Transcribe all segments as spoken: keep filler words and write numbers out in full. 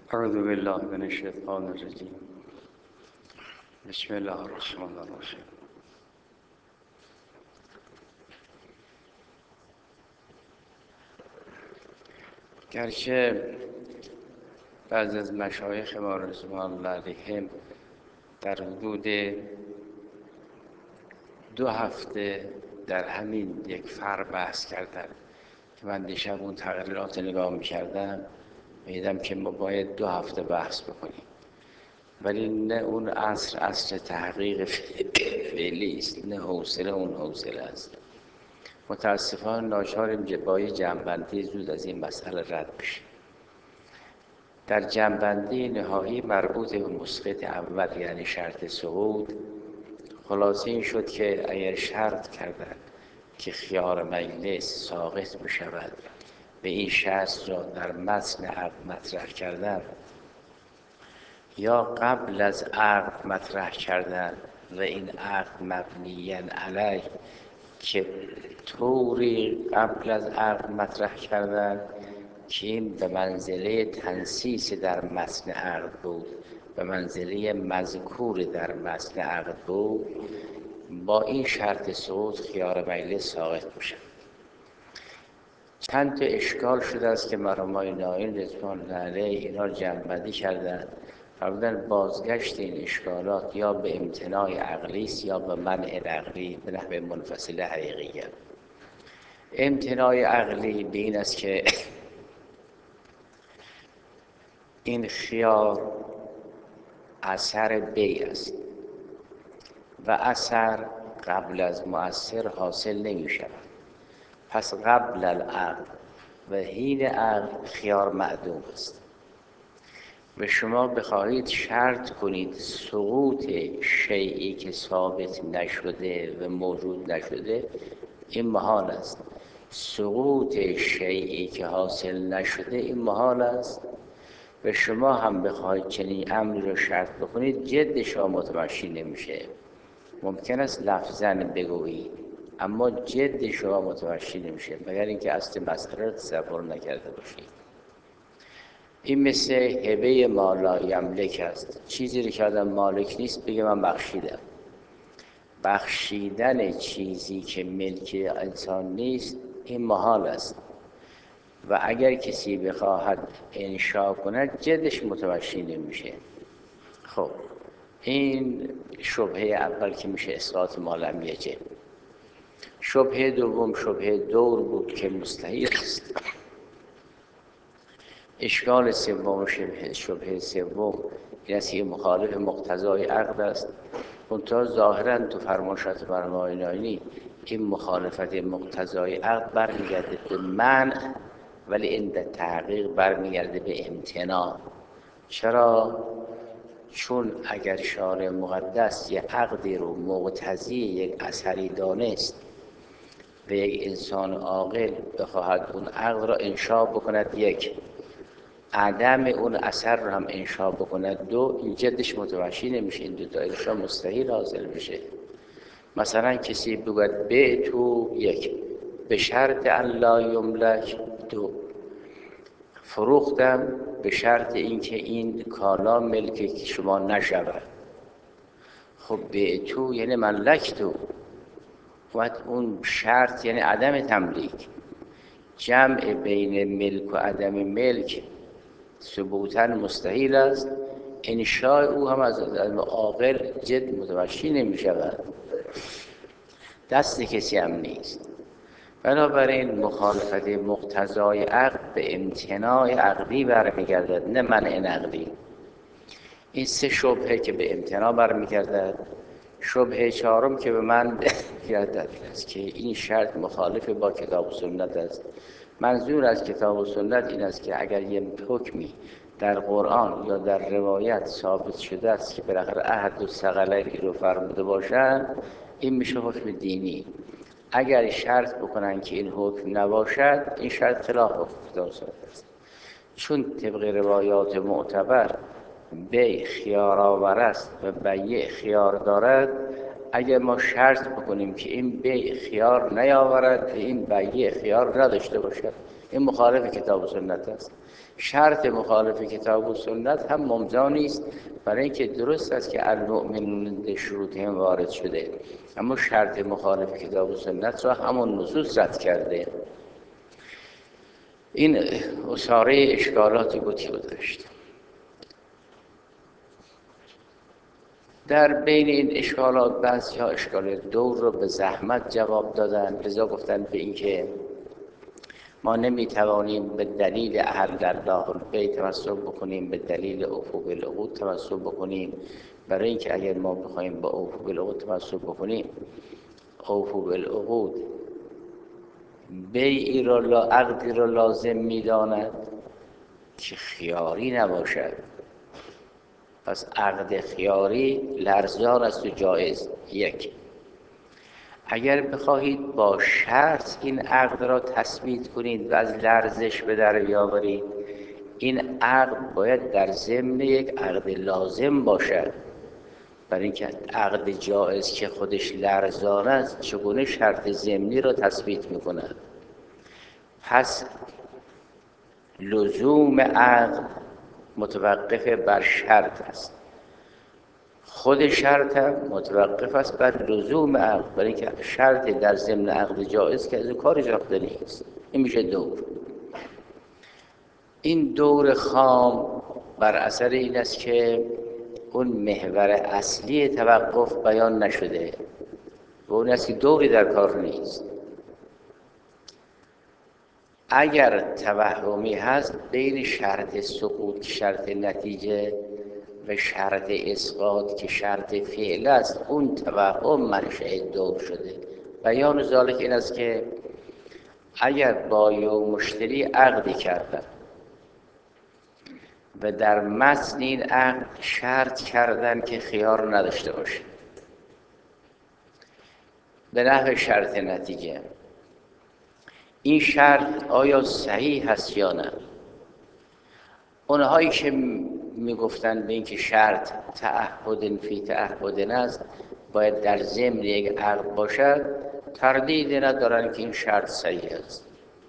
اعوذ بالله من الشیطان الرجیم. بسم الله الرحمن الرحیم. گرچه بعضی از مشایخ ما رضوان الله علیهم در حدود دو هفته در همین یک فر بحث کردن که من دیشب اون تقریرات نگاه می‌کردم می‌دیدم که ما باید دو هفته بحث بکنیم، ولی نه اون عصر عصر تحقیق فعلی است، نه حوصله اون حوصله است. متاسفانه ناچاریم با یه جنبندی زود از این مسئله رد بشیم. در جنبندی نهایی مربوط به مسقط اول یعنی شرط سقوط، خلاصه این شد که اگر شرط کردن که خیار مجلس ساقط بشود به این شرط را در متن عقد مطرح کردن یا قبل از عقد مطرح کردن و این عقد مبنی علیه که طوری قبل از عقد مطرح کردن که این به منزله تنصیص در متن عقد بود، به منزله مذکور در متن عقد بود، با این شرط سقوط خیار مجلس ساقط میشه. چند تا اشکال شده است که مرحومای نائین رضوان الله علیه اینا جمع‌بندی کردن، فرمودن بازگشت این اشکالات یا به امتناع عقلی است یا به منع عقلی به نحو منفصل حقیقیه. امتناع عقلی به این است که این خیار اثر بی است و اثر قبل از مؤثر حاصل نمی شود، پس قبل العقد و حین عقد خیار معدوم است و شما بخواهید شرط کنید سقوط شیئی که ثابت نشده و موجود نشده، این محال است. سقوط شیئی که حاصل نشده این محال است و شما هم بخواهید چنین امری رو شرط بکنید جد شما متمشی نمیشه. ممکن است لفظاً بگویید اما جد شما متمشی نمیشه مگر اینکه اصل مسئله رو تصور نکرده باشید. این مثل هبه ما لا یملک است. چیزی رو که آدم مالک نیست بگه من بخشیدم. بخشیدن چیزی که ملک انسان نیست این محال است و اگر کسی بخواهد انشا کند جدش متوشی نمیشه. خب این شبهه اول که میشه اسقاط ما لم یجب. شبهه دوم شبهه دور بود که مستحیل است. اشکال سوم شبهه شبهه سوم این است که مخالف مقتضای عقد است. منتها ظاهراً تو فرمایشات مرحومای نائینی این مخالفت مقتضای عقد برمیگرده به منع، ولی این در تحقیق برمیگرده به امتناع. چرا؟ چون اگر شارع مقدس یک عقدی رو مقتضی یک اثری دانست و یک انسان عاقل بخواهد اون عقد را انشا بکند، یک عدم اون اثر رو هم انشا بکند، دو این جدش متوشی نمیشه. این دو تا انشا مستحیل حاصل بشه. مثلا کسی بگوید به تو یک به شرط ان لا یملک، دو فروختم به شرط اینکه این کالا ملک شما نشود. خب به تو یعنی ملک تو و اون شرط یعنی عدم تملیک. جمع بین ملک و عدم ملک ثبوتاً مستحیل است. انشاء او هم از عاقل جد متوشی نمی شود، دست کسی هم نیست. بنابراین مخالفت مقتضای عقد به امتناع عقلی برمیگردد نه منع عقلی. این سه شبهه که به امتناع برمیگردد. شبهه چهارم که به من برمیگردد است که این شرط مخالف با کتاب و سنت است. منظور از کتاب و سنت این است که اگر یک حکمی در قرآن یا در روایت ثابت شده است که بالاخره احد الثقلین رو فرموده باشند، این میشه حکم دینی. اگر شرط بکنن که این حکم نباشد، این شرط خلاف حکم کتاب و سنت است. چون طبق روایات معتبر بی خیار آور است و بیع خیار دارد، اگر ما شرط بکنیم که این بی خیار نیاورد و این بیع خیار نداشته باشد، این مخالف کتاب و سنت است. شرط مخالف کتاب و سنت هم ممضا نیست، برای اینکه درست است که المؤمنون شروطهم وارد شده، اما شرط مخالف کتاب و سنت را همون نصوص رد کرده. این اساره اشکالاتی بود که گذاشت. در بین این اشکالات بعضی‌ها اشکال دور رو به زحمت جواب دادن، لذا گفتن به این که ما نمیتوانیم به دلیل اهل الله البیت تمسک بکنیم، به دلیل اوفوا بالعقود تمسک بکنیم، برای اینکه اگر ما بخوایم با اوفوا بالعقود تمسک بکنیم، اوفوا بالعقود بیعی را لا عقدی را لازم میداند که خیاری نباشد، پس عقد خیاری لرزان است و جایز. یک، اگر بخواهید با شرط این عقد را تثبیت کنید و از لرزش به در بیاورید، این عقد باید در ضمن یک عقد لازم باشد، برای اینکه عقد جایز که خودش لرزان است چگونه شرط ضمنی را تثبیت می‌کند؟ پس لزوم عقد متوقف بر شرط است، خود شرط هم متوقف است بر لزوم عقد، برای اینکه شرط در ضمن عقد جایز که از کار جاخته نیست. این میشه دور. این دور خام بر اثر این است که اون محور اصلی توقف بیان نشده و اون است که دوری در کار نیست. اگر توهمی هست بین شرط سقوط شرط نتیجه و شرط اسقاط که شرط فعل است، اون توهم منشأ دور شده. بیان ذالک این است که اگر بایع و مشتری عقدی کردن و در متن این عقد شرط کردن که خیار نداشته باشه به نحو شرط نتیجه، این شرط آیا صحیح هست یا نه؟ اونهایی که میگفتن به این که شرط تعهد فی تعهد است، باید در ضمن یک عقد باشد، تردید ندارن که این شرط صحیح است.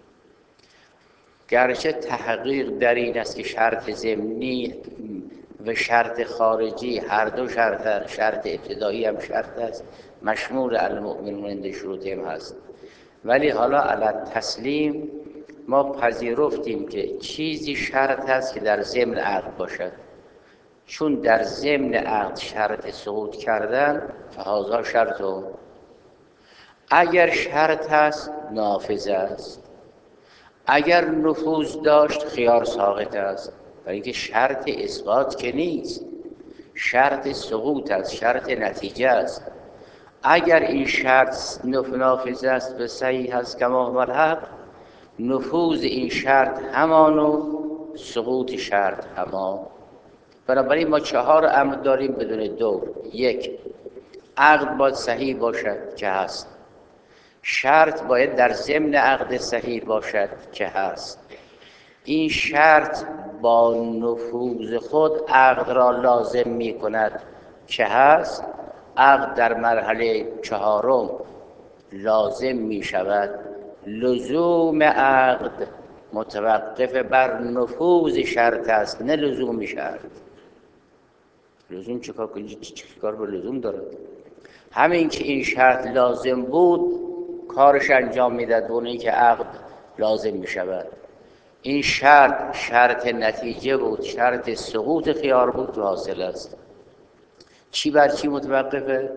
گرچه تحقیق در این است که شرط ضمنی و شرط خارجی هر دو شرط است، شرط ابتدایی هم شرط است، مشمول المؤمنون عند شروطهم هست، ولی حالا علی تسلیم ما پذیرفتیم که چیزی شرط هست که در ضمن عقد باشد، چون در ضمن عقد شرط سقوط کردن فهذا شرط، اگر شرط هست نافذ است، اگر نفوذ داشت خیار ساقط است، برای اینکه شرط اثبات که نیست، شرط سقوط است، شرط نتیجه است. اگر این شرط نافذ است و صحیح است کما هو الحق، نفوذ این شرط همان و سقوط شرط همان. بنابراین ما چهار امر داریم بدون دور. یک، عقد باید صحیح باشد که هست، شرط باید در ضمن عقد صحیح باشد که هست، این شرط با نفوذ خود عقد را لازم می کند که هست، عقد در مرحله چهارم لازم می شود. لزوم عقد متوقف بر نفوذ شرط است، نه لزوم شرط. لزوم چیکار کنید؟ چیکار به لزوم داره؟ همین که این شرط لازم بود کارش انجام میداد، اونی که عقد لازم می شود. این شرط شرط نتیجه بود، شرط سقوط خیار بود و حاصل است. چی بر چی متوقفه؟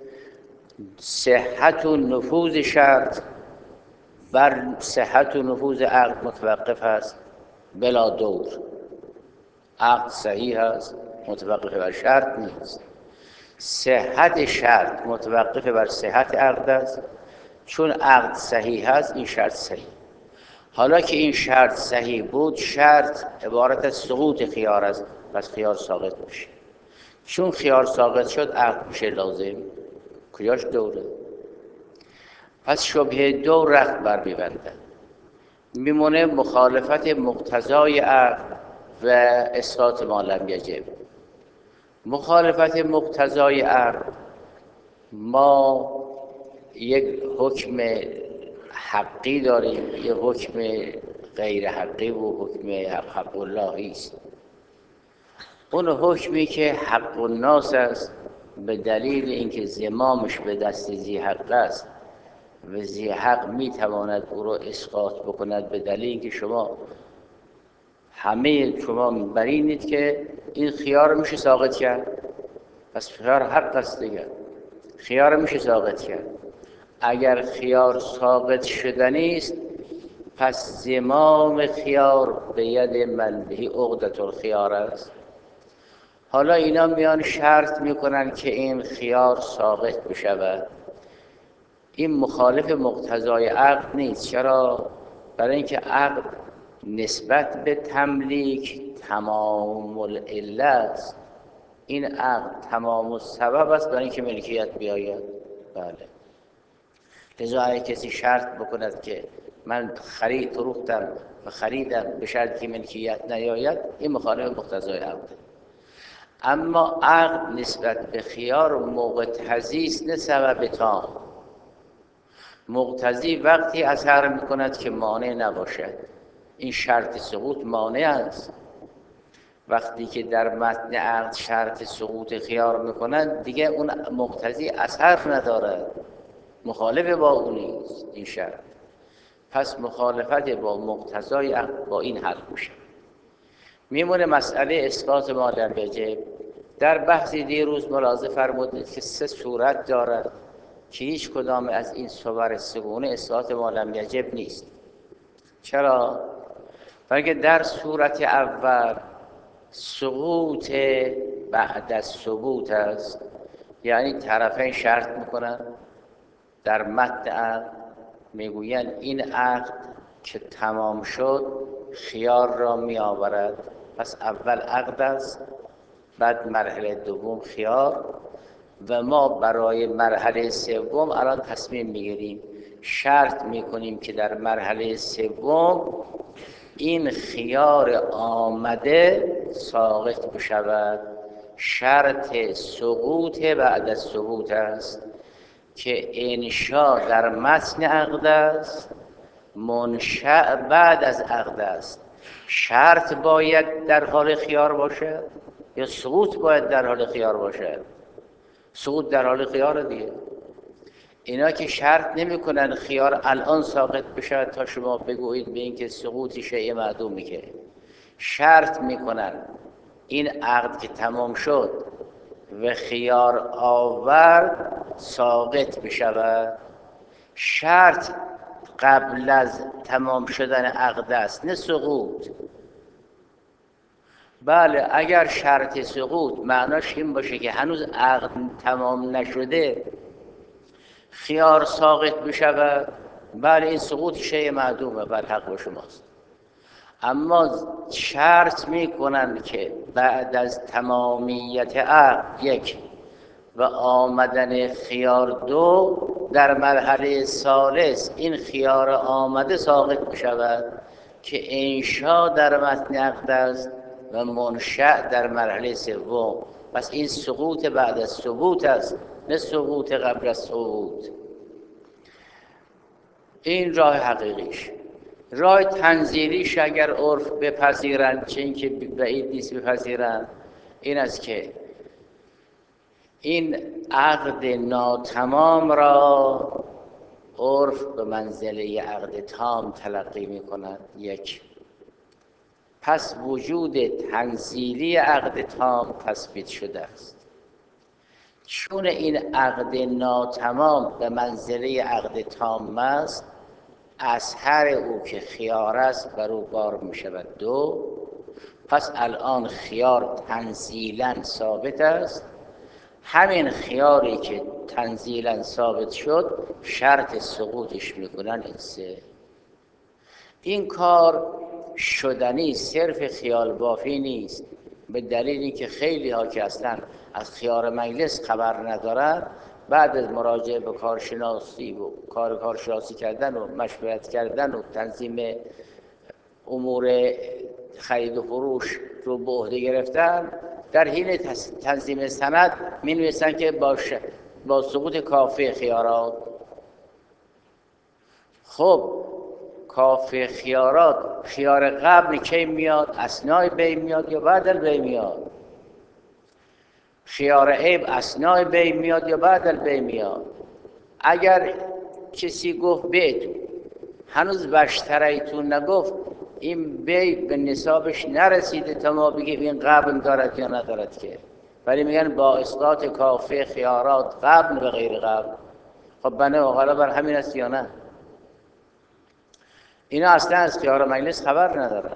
صحت و نفوذ شرط بر صحت و نفوذ عقد متوقف است بلا دور. عقد صحیح است، متوقف بر شرط نیست. صحت شرط متوقف بر صحت عقد است، چون عقد صحیح است این شرط صحیح. حالا که این شرط صحیح بود، شرط عبارت از سقوط خیار است، پس خیار ساقط میشه. چون خیار ساقط شد عقد میشه لازم، کجاش دوره؟ پس شبهه دور رخت بر میبنده، میمونه مخالفت مقتضای عقد و اسقاط ما لم یجب. مخالفت مقتضای عقد، ما یک حکم حقی داریم، یک حکم غیر حقی و حکم حق اللهی است. اون حکمی که حق الناس است به دلیل اینکه زمامش به دست ذی حق است و ذی حق میتواند او را اسقاط بکند، به دلیل اینکه شما همه شما برینید که این خیار میشه ساقط کرد، پس خیار حق است دیگه، خیار میشه ساقط کرد. اگر خیار ساقط شدنی است پس زمام خیار به ید من بهی عقدة الخیار است. حالا اینا میان شرط میکنن که این خیار ساقط بشود. این مخالف مقتضای عقد نیست. چرا؟ برای اینکه عقد نسبت به تملیک تمام العله است. این عقد تمام السبب است برای اینکه ملکیت بیاید. بله، لذا اگه کسی شرط بکند که من خرید فروختم و خریدم به شرط که ملکیت نیاید، این مخالف مقتضای عقد. اما عقد نسبت به خیار مقتضی است نه سبب تام. مقتضی وقتی اثر میکند که مانع نباشد. این شرط سقوط مانع است. وقتی که در متن عقد شرط سقوط خیار میکنند دیگه اون مقتضی اثر ندارد، مخالف با اون نیست این شرط. پس مخالفت با مقتضای عقد با این حل میشه. میمونه مسئله اسقاط ما لم یجب. در بحثی دیروز ملاحظه فرمودید که سه صورت دارد که هیچ کدام از این صور سگونه اسقاط ما لم یجب نیست. چرا؟ بلکه در صورت اول سقوط بعد از ثبوت است، یعنی طرفین شرط میکنن در متن عقد، میگویند این عقد که تمام شد خیار را می آورد. پس اول عقد است، بعد مرحله دوم خیار، و ما برای مرحله سوم الان تصمیم میگیریم، شرط میکنیم که در مرحله سوم این خیار آمده ساقط بشود. شرط سقوط بعد از ثبوت است که انشاء در متن عقد است، منشأ بعد از عقد است. شرط باید در حال خیار باشد یا سقوط باید در حال خیار باشد؟ سقوط در حال خیار دیگه. اینا که شرط نمی کنن خیار الان ساقط بشود تا شما بگویید به این که سقوطی شیء معدومی، که شرط میکنن این عقد که تمام شد و خیار آورد ساقط بشود. شرط قبل از تمام شدن عقد است نه سقوط. بله، اگر شرط سقوط معناش این باشه که هنوز عقد تمام نشده خیار ساقط بشود، بله این سقوط شیء معدومه، بله حق با شماست. اما شرط میکنن که بعد از تمامیت عقد یک و آمدن خیار دو در مرحله ثالث این خیار آمده ساقط بشود که انشاء در متن عقد است و منشأ در مرحله سوم. پس این سقوط بعد از ثبوت است نه سقوط قبل از ثبوت. این راه حقیقیش. راه تنزیلیش اگر عرف بپذیرند، چه اینکه بعید نیست بپذیرند، این است که این عقد ناتمام را عرف به منزله عقد تام تلقی می کند. یک، پس وجود تنزیلی عقد تام تثبیت شده است. چون این عقد ناتمام به منزله عقد تام است، اثر او که خیار است بر او بار می شود. دو، پس الان خیار تنزیلاً ثابت است. همین خیاری که تنزیلاً ثابت شد شرط سقوطش میکنن. این سه، این کار شدنی صرف خیال بافی نیست، به دلیل اینکه خیلی ها که اصلا از خیار مجلس خبر ندارن بعد از مراجعه به کارشناسی و کار کارشناسی کردن و مشورت کردن و تنظیم امور خرید و فروش رو به عهده گرفتن، در حین تنظیم سند می نویسن که باشه با سقوط کافی خیارات. خب کافه خیارات، خیار قبل کی میاد؟ اثنای بی میاد یا بعد البی میاد؟ خیار عیب اثنای بی میاد یا بعد البی میاد؟ اگر کسی گفت بیت هنوز بشتریتون نگفت، این بی به نصابش نرسیده تا ما بگیم این قبل دارد یا ندارد که، ولی میگن با اسقاط کافه خیارات قبل به غیر قبل. خب بنه اقلا بر همین است یا نه؟ اینا اصلا از خیار مجلس خبر ندارن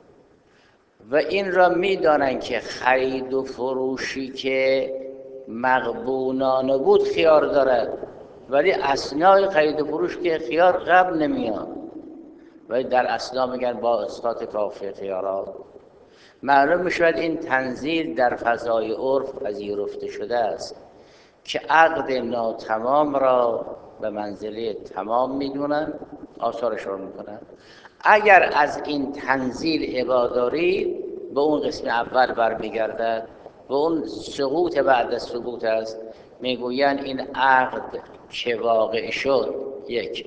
و این را میدانن که خرید و فروشی که مغبونانه بود خیار دارد، ولی اثنای خرید و فروش که خیار قبل نمیاد، ولی در اثنا میگن با اسقاط کافه خیارات. معلوم میشود این تنزیل در فضای عرف پذیرفته شده است که عقد ناتمام را به منزله تمام میدونن، آثارش رو میکنن. اگر از این تنزیل عباداری به اون قسم اول برمیگردد و اون سقوط بعد از سقوط است. میگوین این عقد که واقع شد، یک،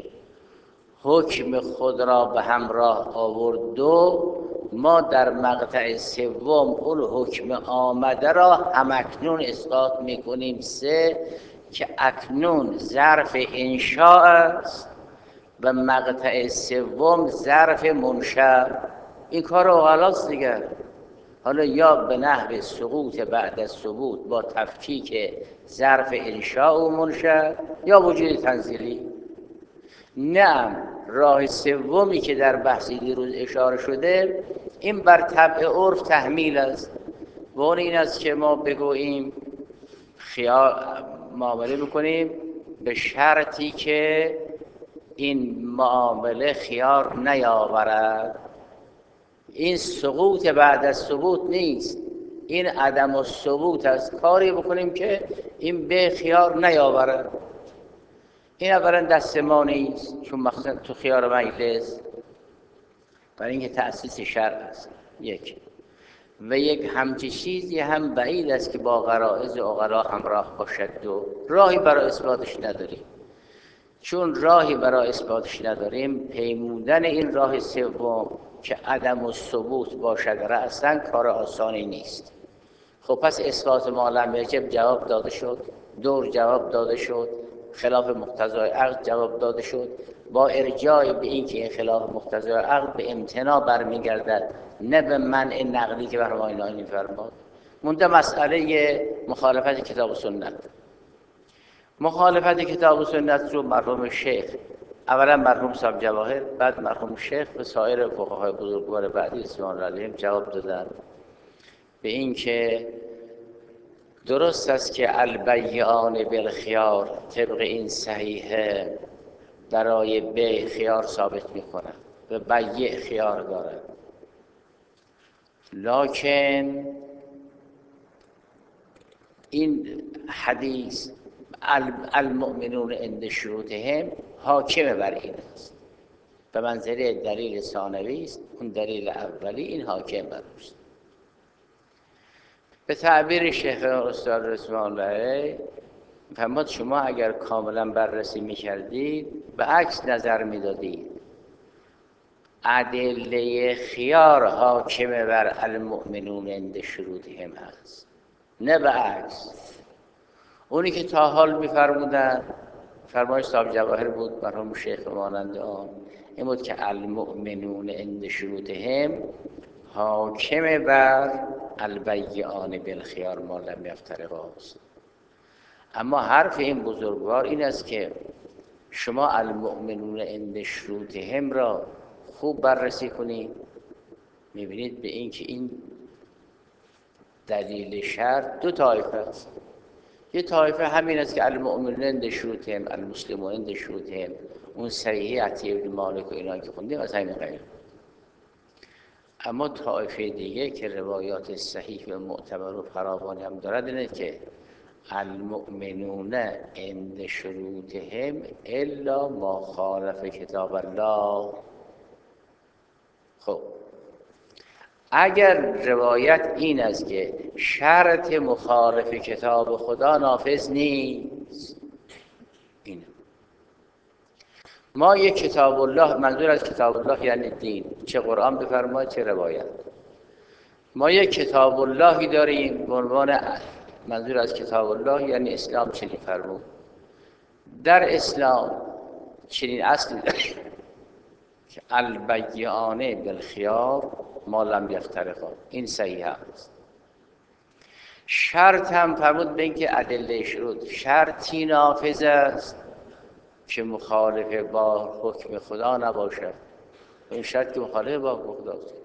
حکم خود را به همراه آورد، دو، ما در مقطع سوم اون حکم آمده را همکنون اسقاط میکنیم، سه، که اکنون ظرف انشاء است و مقطع سوم ظرف منشأ. این کار اغلاست دیگر. حالا یا به نحو سقوط بعد از ثبوت با تفکیک ظرف انشاء و منشأ، یا وجود تنزیلی. نه، راه سومی که در بحث دیروز اشاره شده این بر طبع عرف تحمیل است و اون این است که ما بگوییم خیار معامله بکنیم به شرطی که این معامله خیار نیاورد. این سقوط بعد از ثبوت نیست، این عدم الثبوت است. کاری بکنیم که این به خیار نیاورد. این اولا دست ما نیست، چون مخصوصا تو خیار مجلس برای اینکه تأسیس شرع است، یک. و یک همچی چیزی هم بعید است که با غرایز عقلا همراه باشد. دو، راهی برای اثباتش نداریم. چون راهی برای اثباتش نداریم، پیمودن این راه سوم که عدم الثبوت باشد رأساً کار آسانی نیست. خب پس اثبات ما لم یجب جواب داده شد، دور جواب داده شد، خلاف مقتضای عقل جواب داده شد. با ارجاع به این که این خلاف مقتضای عقل به امتناع برمیگردد، نه به منع نقلی که برای ما این فرماد. مونده مسئله مخالفت کتاب و سنت. مخالفت کتاب و سنت رو مرحوم شیخ، اولا مرحوم صاحب جواهر، بعد مرحوم شیخ و سایر فقهای بزرگوار بعدی رضوان الله علیهم جواب دادن به این که درست است که البیعان بالخیار طبق این صحیحه برای بیع خیار ثابت میکنند و بیع خیار دارد، لکن این حدیث المؤمنون عند شروطهم حاکم بر این است، به منزله دلیل ثانوی است. اون دلیل اولی این حاکم بر اوست. به تعبیر شیخ استاد رضوان الله فرمود شما اگر کاملا بررسی میکردید به عکس نظر میدادید، ادله خیار حاکم بر المؤمنون عند شروطهم است، نه به عکس. اونی که تا حال میفرمودن فرمایش صاحب جواهر بود، مرحوم شیخ مانند آن این بود که المؤمنون عند شروطهم حاکم بر البیعان بالخیار ما لم یفترقا است. اما حرف این بزرگوار این است که شما المؤمنون عند شروطهم را خوب بررسی کنید، میبینید به این که این دلیل شرط دو طایفه است. یه طایفه همین است که المؤمنون عند شروطهم المسلمون عند شروطهم، اون صحیحه عطیه بن مالک و اینا که خوندیم از همین غیر. اما طایفه دیگه که روایات صحیح و معتبر و فراوانی هم دارد اینه که المؤمنون عند شروطهم الا ما خالف کتاب الله. خب اگر روایت این است که شرط مخالف کتاب خدا نافذ نیست، این ما یک کتاب الله، منظور از کتاب الله یعنی دین، چه قرآن بفرمایید چه روایت. ما یک کتاب اللهی داریم به عنوان، منظور از کتاب الله یعنی اسلام چنین فرمود. در اسلام چنین اصلی داریم که البیعانه بالخیار ما لم یفترقا، این صحیح است. شرط هم فرمود به اینکه ادله شروط، شرطی نافذ است که مخالف با حکم خدا نباشد. این شرط که مخالف با حکم خدا است.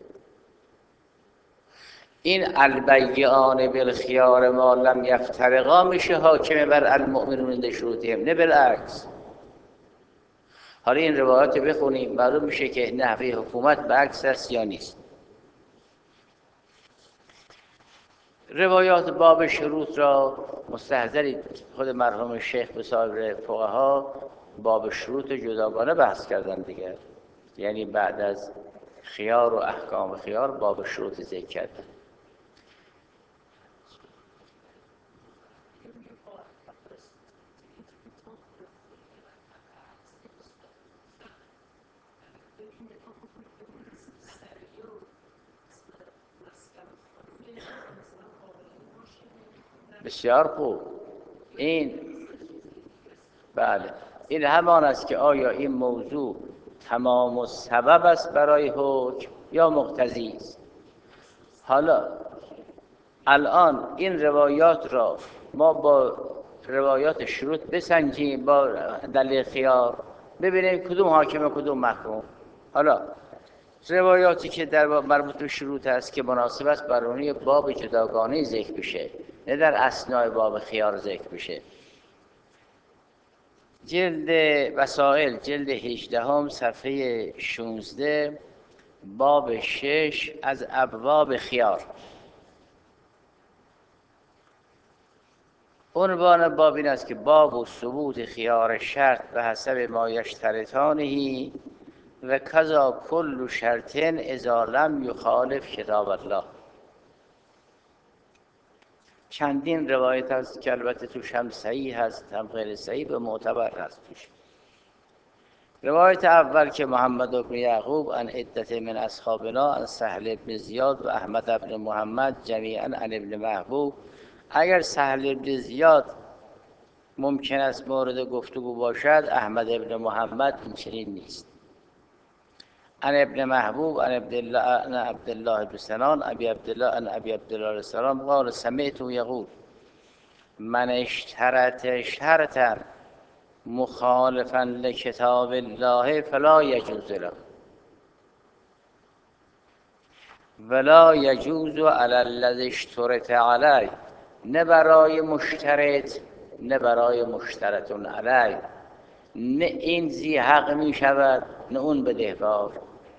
این البیعانه بالخیار ما لم یفترقا میشه حاکم بر المؤمنون عند شروطهم، نه بالعکس. حالا این روایات بخونیم معلوم میشه که نحوه حکومت برعکس است یا نیست. روایات باب شروط را مستحضرید، خود مرحوم شیخ به سایر فقها باب شروط جداگانه بحث کردن دیگه، یعنی بعد از خیار و احکام خیار باب شروط ذکر کردن. بسیار خوب. این بله، این همان است که آیا این موضوع تمام و سبب است برای حکم یا مقتضی است. حالا الان این روایات را ما با روایات شروط بسنجیم، با دلیل خیار ببینیم کدوم حاکم و کدوم محکوم. حالا روایاتی که در مربوط به شروط است که مناسب است برای باب جداگانه ذکر بشه، نه در اثناء باب خیار ذکر بشه. جلد وسائل جلد هجدهم صفحه شانزده باب شش از ابواب خیار. عنوان باب این است که باب و ثبوت خیار شرط به حسب ما یشترطانه و کذا کل شرط اذا لم یخالف کتاب الله. چندین روایت هست که البته توش هم صحیح هست هم غیر صحیح و معتبر هست توش. روایت اول که محمد بن یعقوب عن عدة من اصحابنا عن سهل بن زیاد و احمد بن محمد جمیعا عن ابن محبوب. اگر سهل بن زیاد ممکن است مورد گفتگو باشد، احمد بن محمد این چنین نیست. عن ابن محبوب عن عبدالله عن عبدالله بن سنان ابي عبدالله عن ابي عبدالله علیه السلام قال سمعت یقول من اشترط شرطا مخالفا لکتاب الله فلا یجوز له ولا یجوز علی الذی اشترط علیه، نه برای مشترط نه برای مشترط علیه، نه این ذی حق می شود نه اون بدهکار.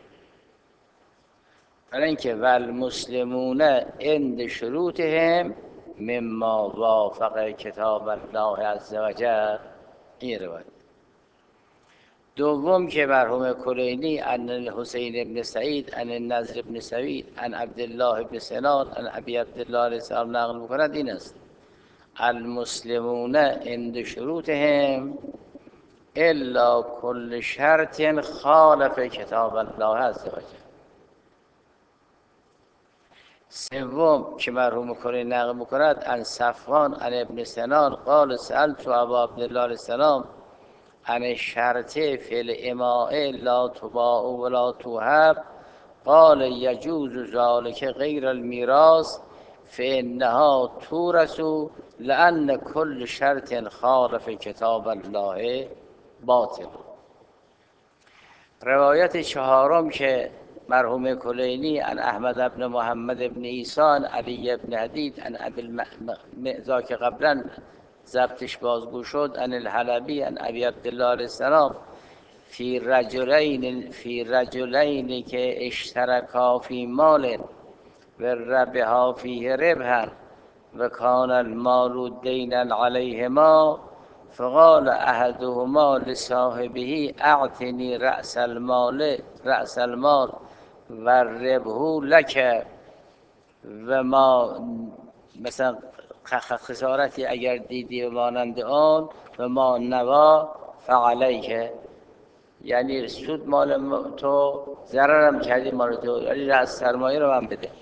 برای اینکه والمسلمون عند شروطهم مما وافق کتاب الله عز وجل. این روایت دوم که مرحوم کلینی عن الحسین بن سعید عن النضر بن سوید عن عبدالله بن سنان عن ابی عبدالله علیه السلام نقل می‌کند این است: المسلمون عند شروطهم الا کل شرط خالف کتاب الله عز وجل. سوم که مرحوم کلینی نقل می‌کند عن صفوان عن ابن سنان قال سألت ابا عبدالله علیه السلام عن شرط فی الاماء لا تباع ولا توهب قال یجوز ذلك غیر المیراث فانها تورث لان کل شرط خالف کتاب الله باطل. روایت چهارم که مرحوم کلینی عن احمد بن محمد بن عیسی عن علی بن حدید عن ابی المعزا که قبلا ضبطش بازگو شد عن الحلبی عن ابی عبدالله علیه السلام فی رجلین فی رجلین که اشترکا فی مال و ربحا فیه ربحا و کان المال دینا علیهما فقال احدهما لصاحبه اعطنی رأس المال رأس المال و ربحه لک و ما مثلا خسارتی اگر دیدی و مانند آن و ما نوا فعلیه، یعنی سود مال تو، ضررم کردی مال تو، ولی رأس سرمایه رو من بده.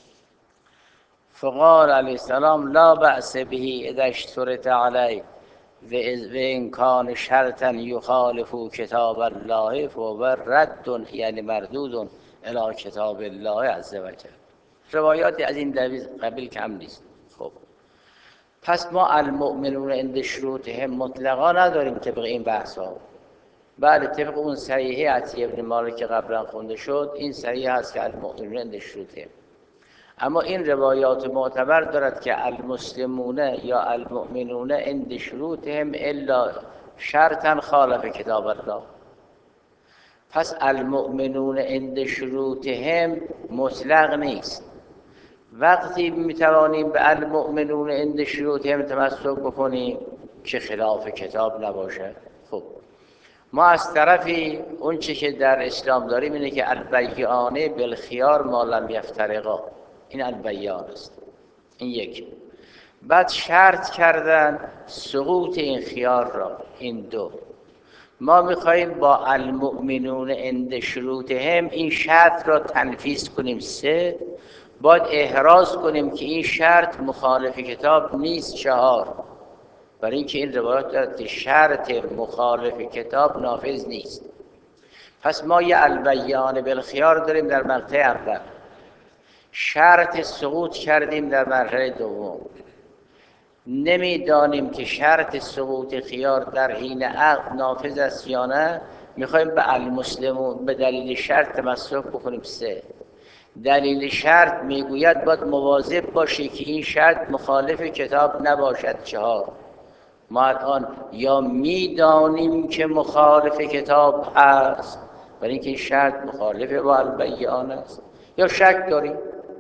فقال علیه السلام لا بأس به اذا اشترط علیه و ان کان شرطا یخالف کتاب الله فهو رد یعنی مردود الی کتاب الله عز وجل. روایاتی از این قبیل کم نیست. خب پس ما المؤمنون عند شروطهم مطلقا نداریم طبق این بحث ها. بله طبق اون صحیحه عطیه ابن مالک که قبلا خونده شد، این صحیحه هست که المؤمنون عند شروطهم. اما این روایات معتبر دارد که المسلمون یا المؤمنون عند شروطهم الا شرطا خالف کتاب الله. پس المؤمنون عند شروطهم مطلق نیست. وقتی میتوانیم به المؤمنون عند شروطهم تمسک بکنیم که خلاف کتاب نباشه. خب ما از طرفی اون چی که در اسلام داریم اینه که البیعانه بالخیار ما لم یفترقا، این البیان است. این یک. بعد شرط کردن سقوط این خیار را، این دو. ما میخواییم با المؤمنون عند شروطهم این شرط را تنفیذ کنیم. سه، باید احراز کنیم که این شرط مخالف کتاب نیست. چهار، برای اینکه این روایات دارد که شرط مخالف کتاب نافذ نیست. پس ما یه البیان بالخیار داریم در مقطع اول، شرط سقوط کردیم در مرحله دوم. نمیدانیم که شرط سقوط خیار در حین عقد نافذ است یا نه، میخوایم به المسلمون به دلیل شرط تمسک بکنیم. سه، دلیل شرط میگوید باید مواظب باشی که این شرط مخالف کتاب نباشد. چهار، ما الان یا میدانیم که مخالف کتاب هست برای اینکه این شرط مخالف با البیان است، یا شک داریم.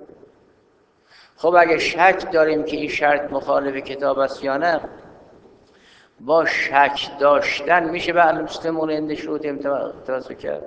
خب اگه شک داریم که این شرط مخالف کتاب است یا نه، با شک داشتن میشه به المسلمون عند شروطهم تمسک کرد.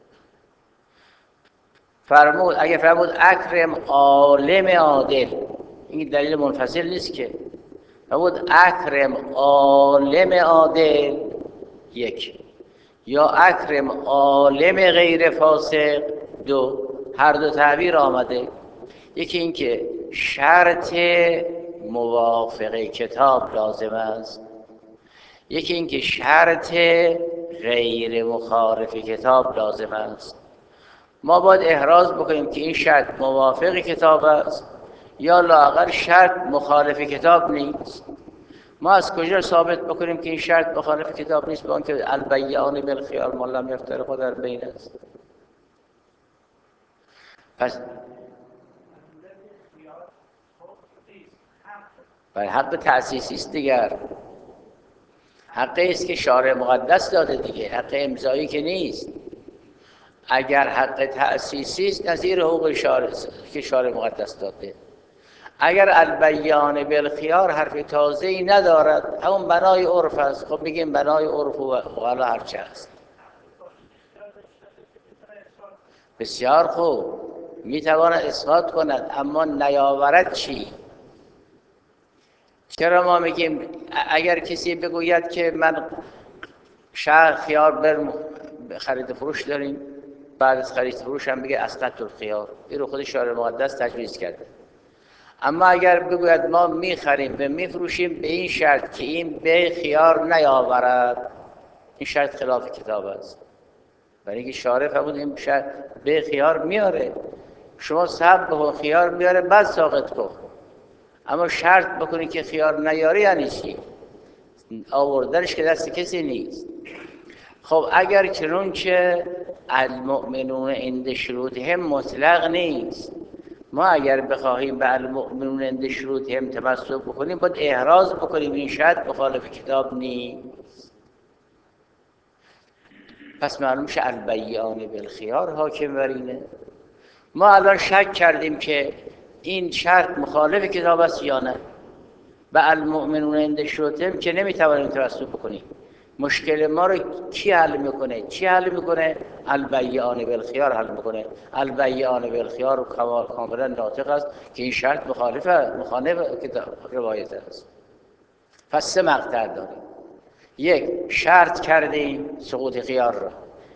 فرمود اگه فرمود اکرم عالم عادل، این دلیل منفصل نیست که. فرمود اکرم عالم عادل، یک، یا اکرم عالم غیر فاسق، دو. هر دو تعبیر آمده. یکی این که شرط موافق کتاب لازم است، یکی این که شرط غیر مخالف کتاب لازم است. ما باید احراز بکنیم که این شرط موافق کتاب است یا لااقل شرط مخالف کتاب نیست. ما از کجا ثابت بکنیم که این شرط مخالف کتاب نیست؟ با آنکه البیعان بالخیار ما لم یفترقا در بین است. پس برای حق تأسیسی است دیگر، حقی است که شارع مقدس داده دیگه، حق امضایی که نیست. اگر حق تأسیسی است نظیر حقوق شارع که شارع مقدس داده. اگر البیان بالخیار حرف تازه‌ای ندارد، همون بنای عرف است. خب میگیم بنای عرف و حالا هرچه است. بسیار خوب، میتواند اثبات کند، اما نیاورد چی؟ چرا ما میگیم اگر کسی بگوید که من شهر خیار بر خرید فروش داریم، بعد از خرید فروش هم بگه اسقط الخیار، این رو خود شارع مقدس تجویز کرده. اما اگر بگوید ما میخریم و میفروشیم به این شرط که این به خیار نیاورد، این شرط خلاف کتاب است. برای اینکه شارع فرمود این شرط به خیار میاره، شما صبر بکن خیار میاره بعد ساقط کن. اما شرط بکنی که خیار نیاری یعنی چی؟ آوردنش که دست کسی نیست. خب اگر چنانچه المؤمنون عند شروطهم مطلق نیست، ما اگر بخواهیم به المؤمنون عند شروطهم تمسک بکنیم باید احراز بکنیم این شرط مخالف کتاب نیست. پس معلوم شه البیان بالخیار حاکم بر اینه. ما الان شک کردیم که این شرط مخالف کتاب است یا نه، به المؤمنون عند شروطهم که نمیتوانیم تمسک بکنیم. مشکل ما رو کی حل میکنه؟ چی حل میکنه؟ البیان بالخیار حل میکنه. البیان بالخیار کمال کاملا ناطق است که این شرط مخالف مخالف روایت است. پس سه مقطع داریم. یک، شرط کردیم سقوط خیار را.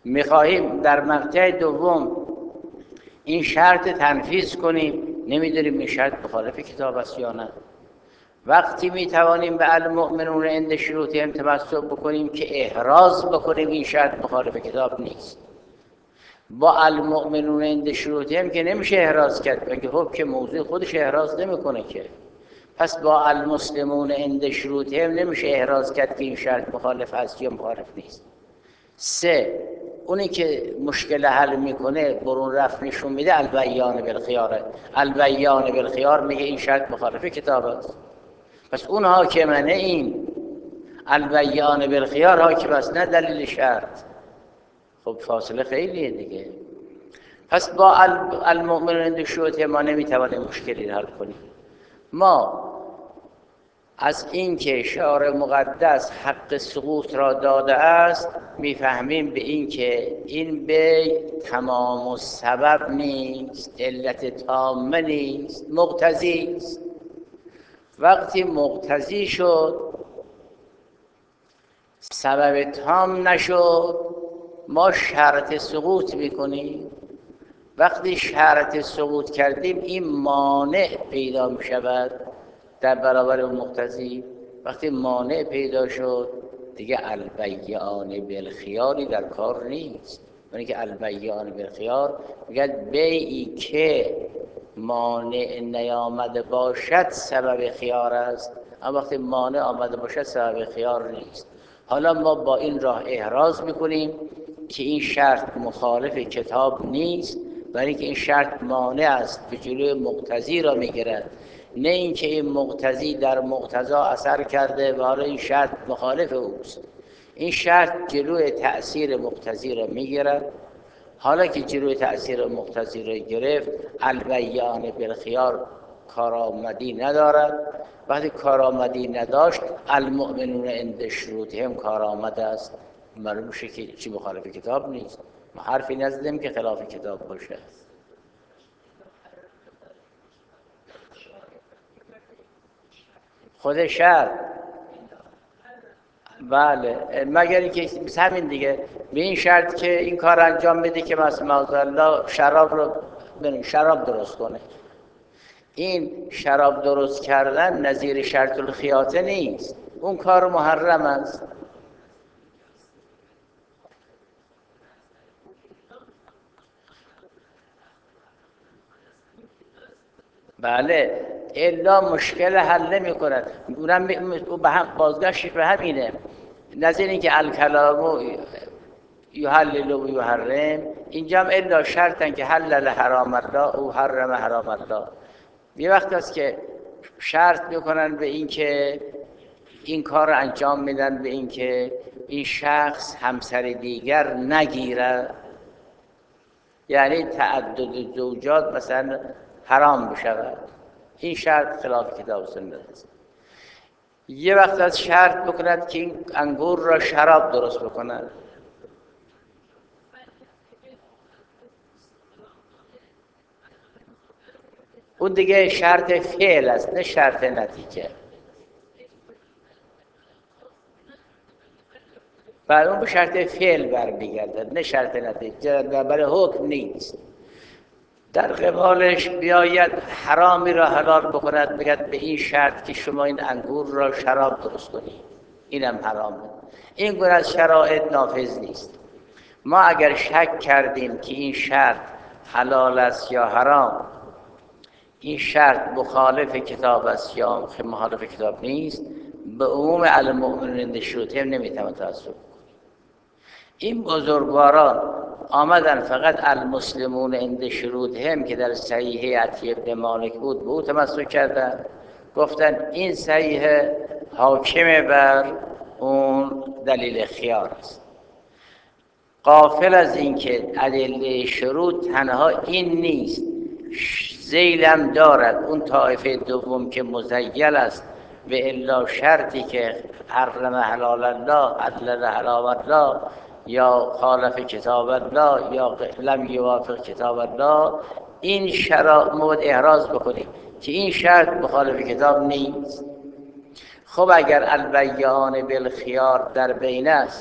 میخواهیم در مقطع دوم این شرط تنفیذ کنیم، نمیدونیم این شرط مخالف کتاب است یا نه. وقتی میتوانیم به المؤمنون عند شروطهم تمسک بکنیم که احراز بکنیم این شرط مخالف کتاب نیست. با المؤمنون عند شروطهم که نمیشه احراز کرد، بلکه خب که موضوع خودش احراز نمیکنه که. پس با المسلمون عند شروطهم نمیشه احراز کرد که این شرط مخالف است یا مخالف نیست. سه، اونی که مشکل حل میکنه برون رفت نشون میده البیان بالخیاره. البیان بالخیار میگه این شرط مخالف کتاب است، پس اون حاکمانه این البیان بالخیار حاکم است، نه دلیل شرط. خب فاصله خیلیه دیگه. پس با المؤمنون عند شروطهم ما نمیتوانیم مشکلی حل کنیم. ما از اینکه شارع مقدس حق سقوط را داده است میفهمیم به اینکه این بیع تمام و سبب نیست، علت تامه نیست، مقتضی است. وقتی مقتضی شد سبب تام نشد ما شرط سقوط میکنیم. وقتی شرط سقوط کردیم این مانع پیدا می شود در برابر اون مقتضی. وقتی مانع پیدا شد دیگه البیان بالخیاری در کار نیست. یعنی که البیان بالخیار میگه بیعی که مانع نیامده باشد سبب خیار است، اما وقتی مانع آمده باشد سبب خیار نیست. حالا ما با این راه احراز میکنیم که این شرط مخالف کتاب نیست، برای اینکه این شرط مانع است به جلوی مقتضی را میگیرد، نه اینکه این مقتضی در مقتضا اثر کرده و حالا این شرط مخالف اوست. این شرط جلوی تأثیر مقتضی را میگیرد. حالا که جلوی تأثیر مقتضی را گرفت البیان بالخیار کارآمدی ندارد. وقتی کارآمدی نداشت المؤمنون عند شروطهم کارآمد است. معلوم میشه که چی مخالف کتاب نیست. ما حرفی نزدیم که خلاف کتاب باشه. خود شرط بله، مگر اینکه همین دیگه به این شرط که این کار انجام بده که مثلا الله شراب رو شراب درست کنه. این شراب درست کردن نظیر شرط الخیاطه نیست، اون کار محرم است. بله، الا مشکل حل نمی کند. اونم به هم بازگشتش به همینه. نظیر اینکه الکلام یحلل و یحرم، اینجا هم الا شرطن که حلل حرام الله او حرم حرام الله. یه وقت است که شرط میکنن به این که این کار رو انجام میدن به این که این شخص همسر دیگر نگیره، یعنی تعدد زوجات مثلا حرام بشود. این شرط خلاف کتاب و سنت است. یه وقت از شرط بکند که این انگور را شراب درست بکند. اون دیگه شرط فعل است نه شرط نتیجه. بعد اون به شرط فعل برمیگردد نه شرط نتیجه، برای حکم نیست. در قبالش بیاید حرامی را حلال بکند، بگد به این شرط که شما این انگور را شراب درست کنید، اینم حرامه. این گونه از شرایط نافذ نیست. ما اگر شک کردیم که این شرط حلال است یا حرام، این شرط مخالف کتاب است یا مخالف کتاب نیست، به عموم المؤمنون عند شروطهم نمیتوان تعصب کنیم. این بزرگواران آمدن فقط المسلمون عند شروطهم که در صحیح عطیه ابن مالک بود به او تمسک کردن، گفتن این صحیح حاکم بر اون دلیل خیار است، غافل از این که ادله شروط تنها این نیست، ذیلم دارد اون طایفه دوم که مزیل است و الا شرطی که حرم حلال الله حلل حرام الله یا خالف کتاب الله یا لم یوافق کتاب الله، این شرط مورد احراز بکنیم که این شرط مخالف کتاب نیست. خب اگر البیان بالخیار در بین است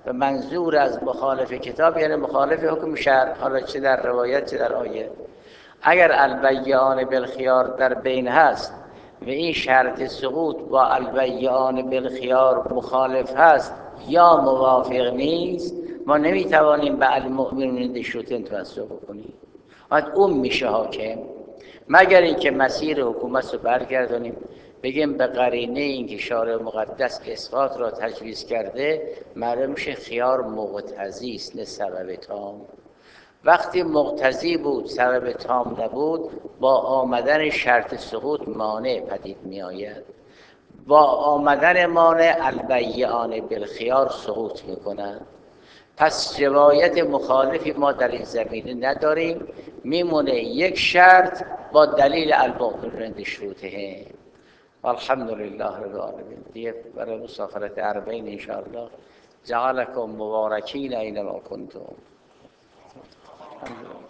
و منظور از مخالف کتاب یعنی مخالف حکم شرع، حالا چه در روایت چه در آیه. اگر البیان بالخیار در بین هست و این شرط سقوط با البیان بالخیار مخالف هست یا موافق نیست، ما نمیتوانیم به المؤمنون دشروتن توسط کنیم. باید اون میشه حاکم، مگر اینکه مسیر حکومت رو برگردانیم بگیم به قرینه اینکه شارع مقدس اسقاط را تجویز کرده معلوم میشه خیار مقتضی است نه سبب تام. وقتی مقتضی بود سبب تام نبود، با آمدن شرط سقوط مانع پدید می آید. با آمدن مانع البیان بالخیار سقوط می کند. پس روایت مخالفی ما در این زمینه نداریم، میمونه یک شرط با دلیل المؤمنون بشروطه. والحمدلله رب العالمین. دیگه برای مسافرت اربعین انشاءالله. جعلکم مبارکین اینما کنتم. الحمدلله.